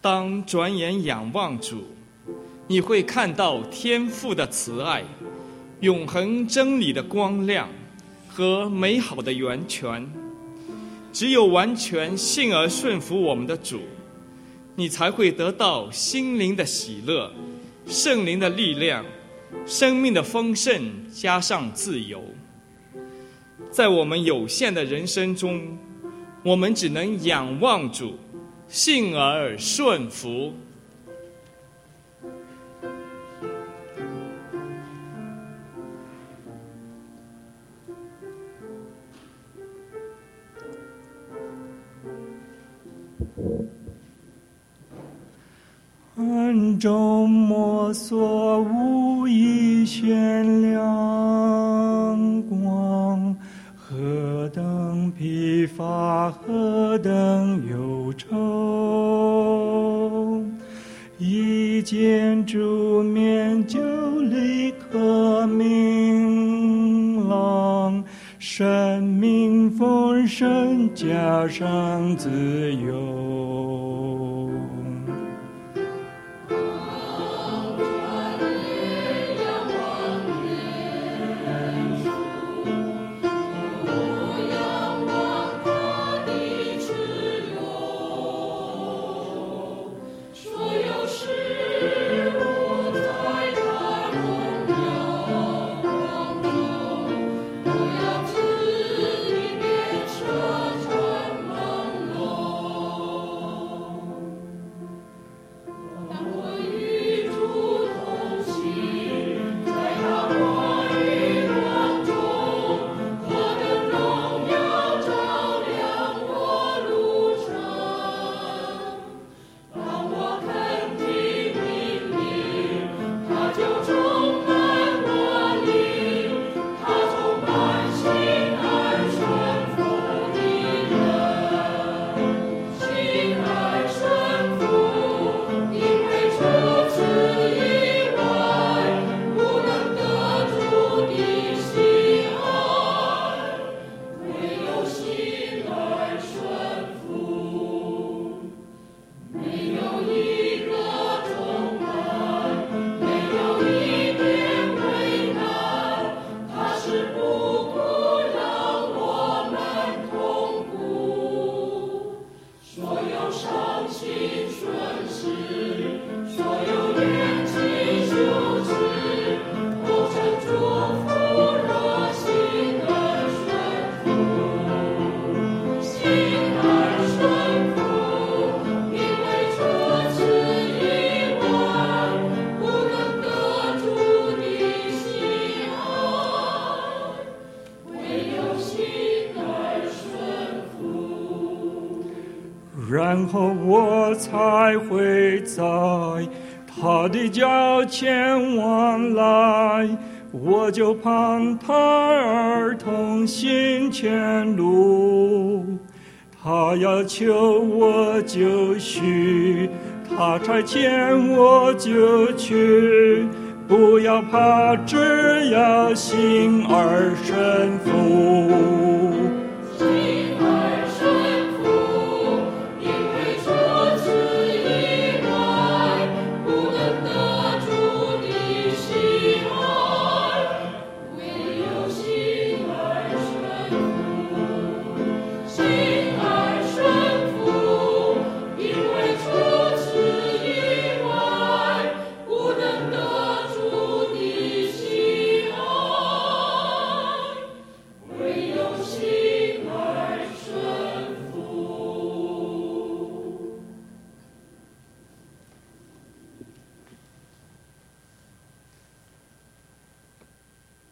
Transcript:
当转眼仰望主，你会看到天父的慈爱、永恒真理的光亮和美好的源泉。只有完全信而顺服我们的主，你才会得到心灵的喜乐、圣灵的力量、生命的丰盛，加上自由。在我们有限的人生中，我们只能仰望主，信而顺服。 暗中摸索，无意显亮光，何等疲乏，何等忧愁！一见主面就立刻明朗，生命丰盛，加上自由。然后我才会在他的脚前往来，我就盼他儿童行前路。他要求我就去，他差遣我就去，不要怕，只要信而顺服。